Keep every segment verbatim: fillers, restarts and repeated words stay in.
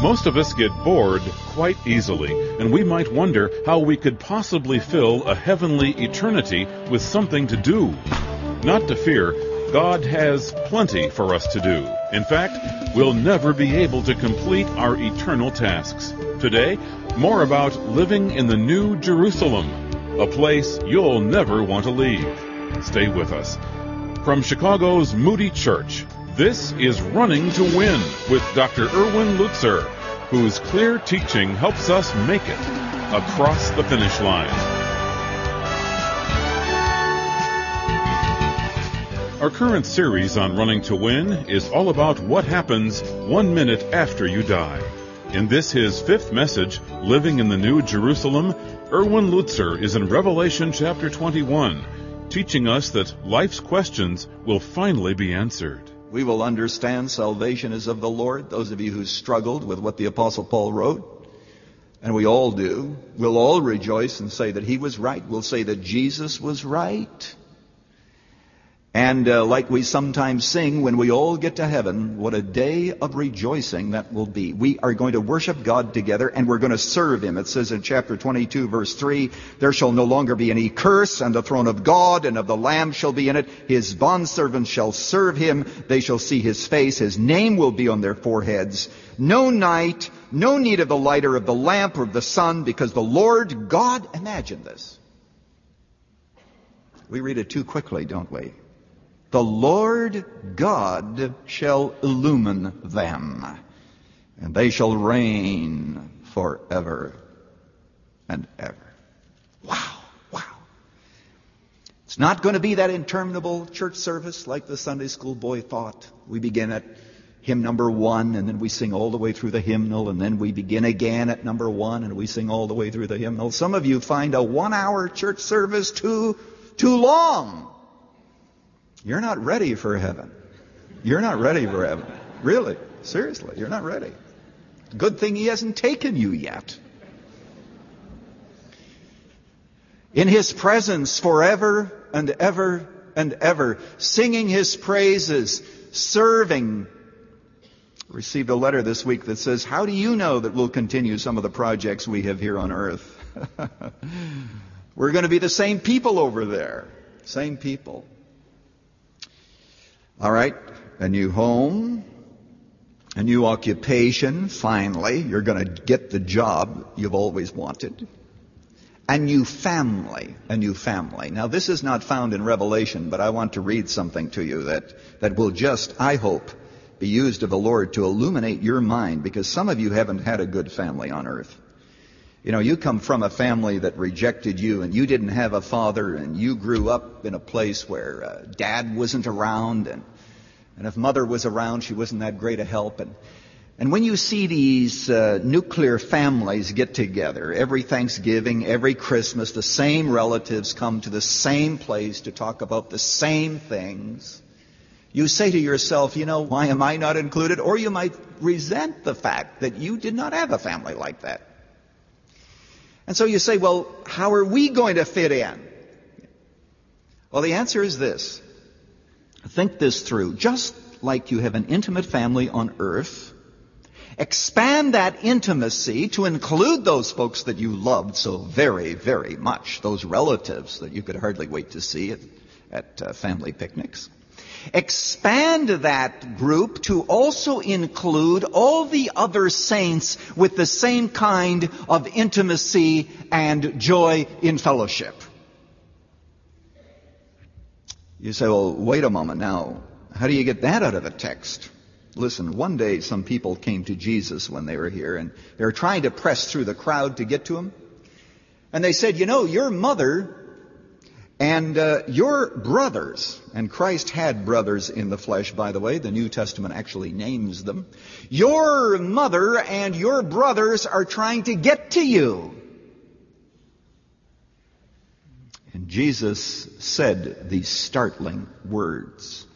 Most of us get bored quite easily, and we might wonder how we could possibly fill a heavenly eternity with something to do. Not to fear, God has plenty for us to do. In fact, we'll never be able to complete our eternal tasks. Today, more about living in the New Jerusalem, a place you'll never want to leave. Stay with us. From Chicago's Moody Church, this is Running to Win with Doctor Erwin Lutzer, whose clear teaching helps us make it across the finish line. Our current series on Running to Win is all about what happens one minute after you die. In this, his fifth message, Living in the New Jerusalem, Erwin Lutzer is in Revelation chapter twenty-one, teaching us that life's questions will finally be answered. We will understand salvation is of the Lord. Those of you who struggled with what the Apostle Paul wrote, and we all do, we'll all rejoice and say that he was right. We'll say that Jesus was right. And uh, like we sometimes sing, when we all get to heaven, what a day of rejoicing that will be. We are going to worship God together, and we're going to serve Him. It says in chapter twenty-two, verse three, there shall no longer be any curse, and the throne of God and of the Lamb shall be in it. His bondservants shall serve Him. They shall see His face. His name will be on their foreheads. No night, no need of the light or of the lamp or of the sun, because the Lord God, imagine this. We read it too quickly, don't we? The Lord God shall illumine them, and they shall reign forever and ever. Wow, wow. It's not going to be that interminable church service like the Sunday school boy thought. We begin at hymn number one, and then we sing all the way through the hymnal, and then we begin again at number one, and we sing all the way through the hymnal. Some of you find a one-hour church service too, too long. You're not ready for heaven. You're not ready for heaven. Really, seriously, you're not ready. Good thing He hasn't taken you yet. In His presence forever and ever and ever, singing His praises, serving. Received a letter this week that says, how do you know that we'll continue some of the projects we have here on earth? We're going to be the same people over there. Same people. All right, a new home, a new occupation, finally. You're going to get the job you've always wanted. A new family, a new family. Now, this is not found in Revelation, but I want to read something to you that, that will just, I hope, be used of the Lord to illuminate your mind, because some of you haven't had a good family on earth. You know, you come from a family that rejected you, and you didn't have a father, and you grew up in a place where uh, dad wasn't around, and, and if mother was around, she wasn't that great a help. And, and when you see these uh, nuclear families get together, every Thanksgiving, every Christmas, the same relatives come to the same place to talk about the same things, you say to yourself, you know, why am I not included? Or you might resent the fact that you did not have a family like that. And so you say, well, how are we going to fit in? Well, the answer is this. Think this through. Just like you have an intimate family on earth, expand that intimacy to include those folks that you loved so very, very much, those relatives that you could hardly wait to see at, at uh, family picnics. Expand that group to also include all the other saints with the same kind of intimacy and joy in fellowship. You say, well, wait a moment now. How do you get that out of the text? Listen, one day some people came to Jesus when they were here, and they were trying to press through the crowd to get to Him. And they said, you know, your mother and uh, your brothers, and Christ had brothers in the flesh, by the way. The New Testament actually names them. Your mother and your brothers are trying to get to you. And Jesus said these startling words.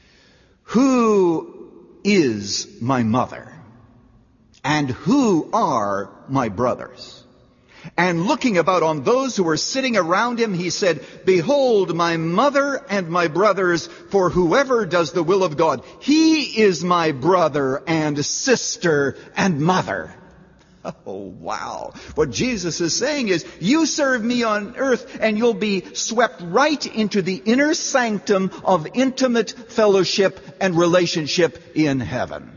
Who is my mother? And who are my brothers? And looking about on those who were sitting around him, he said, "Behold, my mother and my brothers, for whoever does the will of God, he is my brother and sister and mother." Oh, wow. What Jesus is saying is, you serve me on earth and you'll be swept right into the inner sanctum of intimate fellowship and relationship in heaven.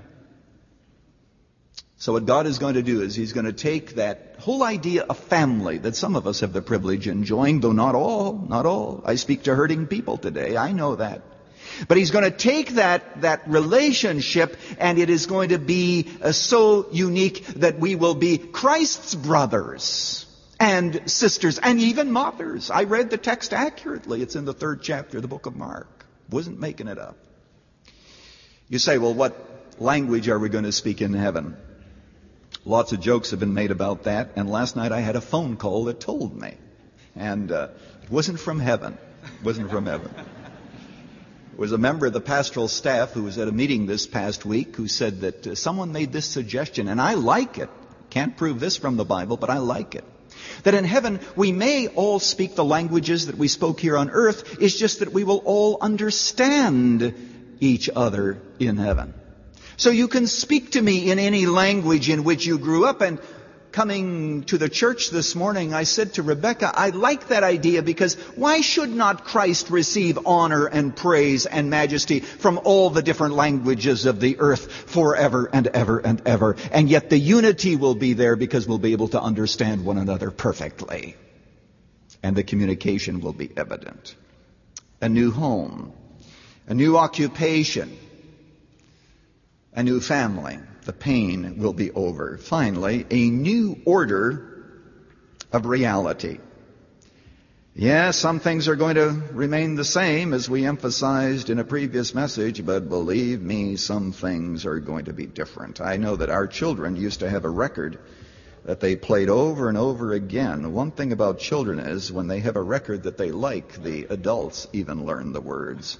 So what God is going to do is he's going to take that whole idea of family that some of us have the privilege of enjoying, though not all, not all. I speak to hurting people today. I know that. But he's going to take that, that relationship, and it is going to be uh, so unique that we will be Christ's brothers and sisters and even mothers. I read the text accurately. It's in the third chapter of the book of Mark. Wasn't making it up. You say, well, what language are we going to speak in heaven? Lots of jokes have been made about that, and last night I had a phone call that told me. And uh, it wasn't from heaven. It wasn't from heaven. It was a member of the pastoral staff who was at a meeting this past week who said that uh, someone made this suggestion, and I like it. Can't prove this from the Bible, but I like it. That in heaven we may all speak the languages that we spoke here on earth. It's just that we will all understand each other in heaven. So you can speak to me in any language in which you grew up. And coming to the church this morning, I said to Rebecca, I like that idea, because why should not Christ receive honor and praise and majesty from all the different languages of the earth forever and ever and ever? And yet the unity will be there because we'll be able to understand one another perfectly. And the communication will be evident. A new home, a new occupation, a new family. The pain will be over. Finally, a new order of reality. Yes, some things are going to remain the same, as we emphasized in a previous message, but believe me, some things are going to be different. I know that our children used to have a record that they played over and over again. The one thing about children is when they have a record that they like, the adults even learn the words.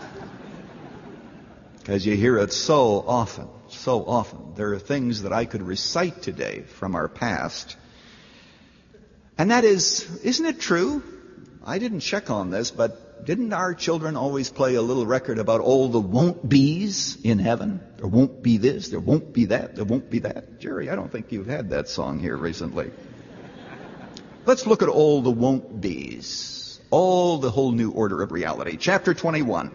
Because you hear it so often, so often. There are things that I could recite today from our past. And that is, isn't it true? I didn't check on this, but didn't our children always play a little record about all the won't-be's in heaven? There won't be this, there won't be that, there won't be that. Jerry, I don't think you've had that song here recently. Let's look at all the won't-be's. All the whole new order of reality. Chapter twenty-one.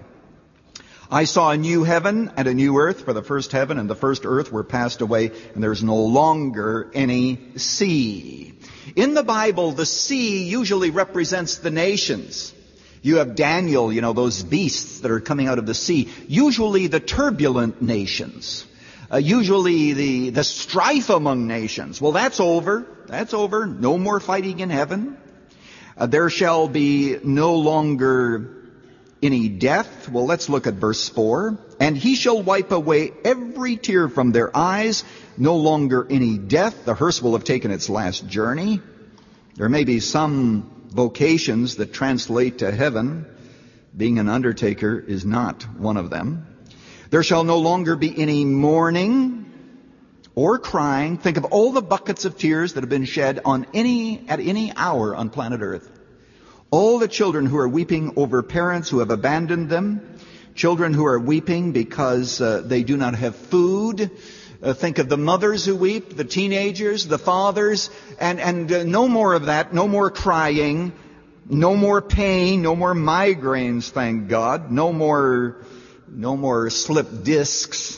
I saw a new heaven and a new earth, for the first heaven and the first earth were passed away, and there is no longer any sea. In the Bible, the sea usually represents the nations. You have Daniel, you know, those beasts that are coming out of the sea. Usually the turbulent nations. Uh, usually the, the strife among nations. Well, that's over. That's over. No more fighting in heaven. Uh, there shall be no longer any death. Well, let's look at verse four. And he shall wipe away every tear from their eyes. No longer any death. The hearse will have taken its last journey. There may be some vocations that translate to heaven. Being an undertaker is not one of them. There shall no longer be any mourning or crying. Think of all the buckets of tears that have been shed on any, at any hour on planet Earth. All the children who are weeping over parents who have abandoned them. Children who are weeping because uh, they do not have food. Uh, think of the mothers who weep, the teenagers, the fathers, and, and uh, no more of that, no more crying, no more pain, no more migraines, thank God, no more, no more slipped discs.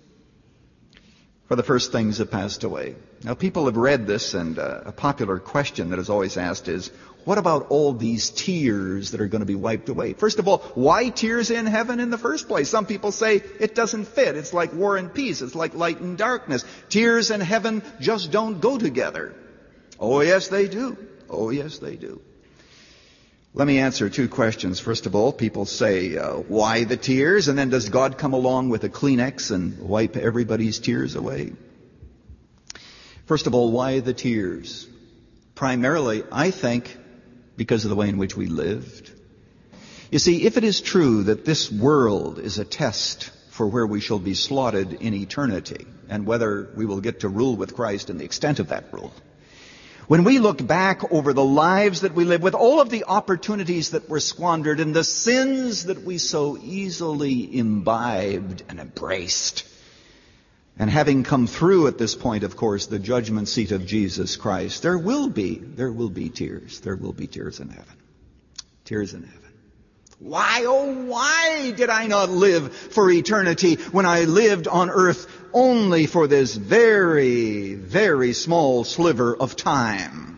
For the first things have passed away. Now people have read this, and uh, a popular question that is always asked is, what about all these tears that are going to be wiped away? First of all, why tears in heaven in the first place? Some people say it doesn't fit. It's like war and peace. It's like light and darkness. Tears and heaven just don't go together. Oh, yes, they do. Oh, yes, they do. Let me answer two questions. First of all, people say, uh, why the tears? And then does God come along with a Kleenex and wipe everybody's tears away? First of all, why the tears? Primarily, I think, because of the way in which we lived. You see, if it is true that this world is a test for where we shall be slotted in eternity, and whether we will get to rule with Christ and the extent of that rule, When we look back over the lives that we live, with all of the opportunities that were squandered and the sins that we so easily imbibed and embraced, and having come through at this point, of course, the judgment seat of Jesus Christ, there will be, there will be tears. There will be tears in heaven. Tears in heaven. Why, oh, why did I not live for eternity when I lived on earth only for this very, very small sliver of time?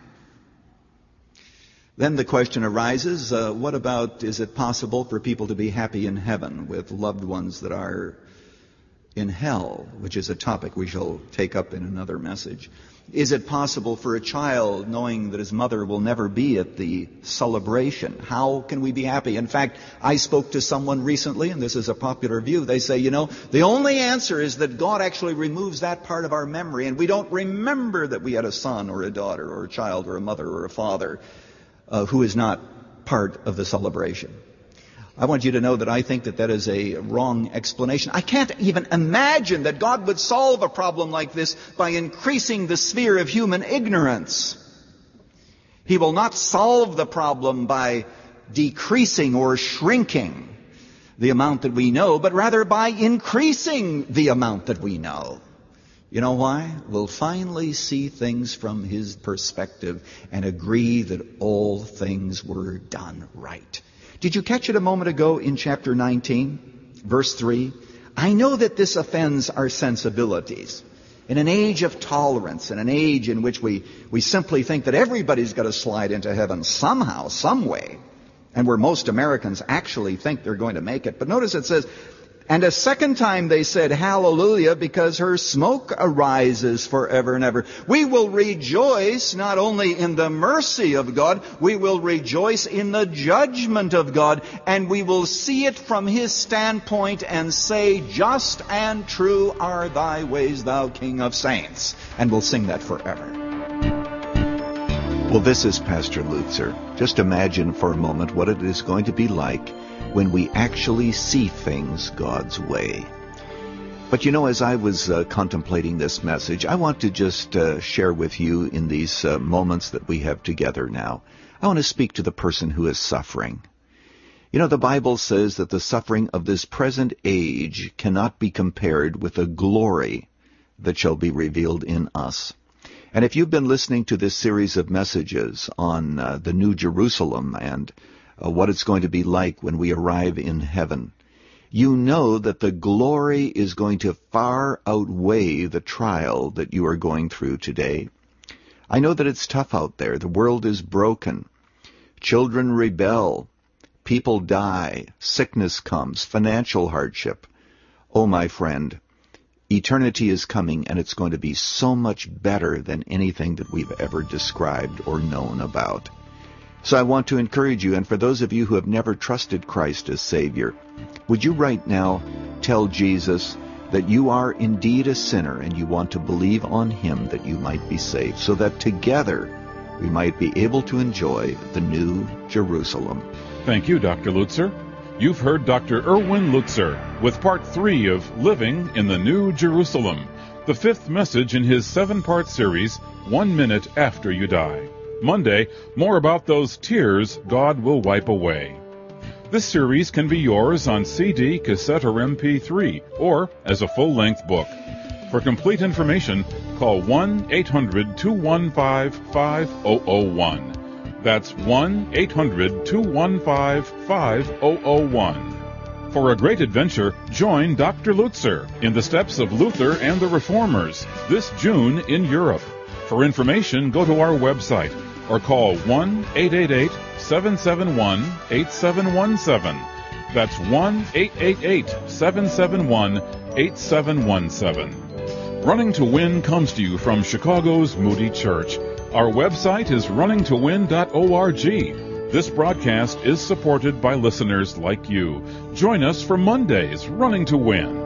Then the question arises, uh, what about, is it possible for people to be happy in heaven with loved ones that are in hell, which is a topic we shall take up in another message? Is it possible for a child, knowing that his mother will never be at the celebration? How can we be happy? In fact, I spoke to someone recently, and this is a popular view. They say, you know, the only answer is that God actually removes that part of our memory, and we don't remember that we had a son or a daughter or a child or a mother or a father uh, who is not part of the celebration. I want you to know that I think that that is a wrong explanation. I can't even imagine that God would solve a problem like this by increasing the sphere of human ignorance. He will not solve the problem by decreasing or shrinking the amount that we know, but rather by increasing the amount that we know. You know why? We'll finally see things from His perspective and agree that all things were done right. Did you catch it a moment ago in chapter nineteen, verse three? I know that this offends our sensibilities. In an age of tolerance, in an age in which we, we simply think that everybody's got to slide into heaven somehow, some way, and where most Americans actually think they're going to make it. But notice it says, and a second time they said, hallelujah, because her smoke arises forever and ever. We will rejoice not only in the mercy of God, we will rejoice in the judgment of God, and we will see it from His standpoint and say, just and true are thy ways, thou King of saints. And we'll sing that forever. Well, this is Pastor Lutzer. Just imagine for a moment what it is going to be like when we actually see things God's way. But you know, as I was uh, contemplating this message, I want to just uh, share with you in these uh, moments that we have together now, I want to speak to the person who is suffering. You know, the Bible says that the suffering of this present age cannot be compared with the glory that shall be revealed in us. And if you've been listening to this series of messages on uh, the New Jerusalem and Uh, what it's going to be like when we arrive in heaven, you know that the glory is going to far outweigh the trial that you are going through today. I know that it's tough out there. The world is broken. Children rebel. People die. Sickness comes. Financial hardship. Oh, my friend, eternity is coming, and it's going to be so much better than anything that we've ever described or known about. So I want to encourage you, and for those of you who have never trusted Christ as Savior, would you right now tell Jesus that you are indeed a sinner and you want to believe on Him that you might be saved, so that together we might be able to enjoy the New Jerusalem. Thank you, Doctor Lutzer. You've heard Doctor Erwin Lutzer with part three of Living in the New Jerusalem, the fifth message in his seven-part series, One Minute After You Die. Monday, more about those tears God will wipe away. This series can be yours on C D, cassette, or M P three, or as a full-length book. For complete information, call one eight hundred two one five five zero zero one. That's one eight hundred two one five five zero zero one. For a great adventure, join Doctor Lutzer in the steps of Luther and the Reformers this June in Europe. For information, go to our website or call one eight eight eight seven seven one eight seven one seven. That's one eight eight eight seven seven one eight seven one seven. Running to Win comes to you from Chicago's Moody Church. Our website is running to win dot org. This broadcast is supported by listeners like you. Join us for Monday's Running to Win.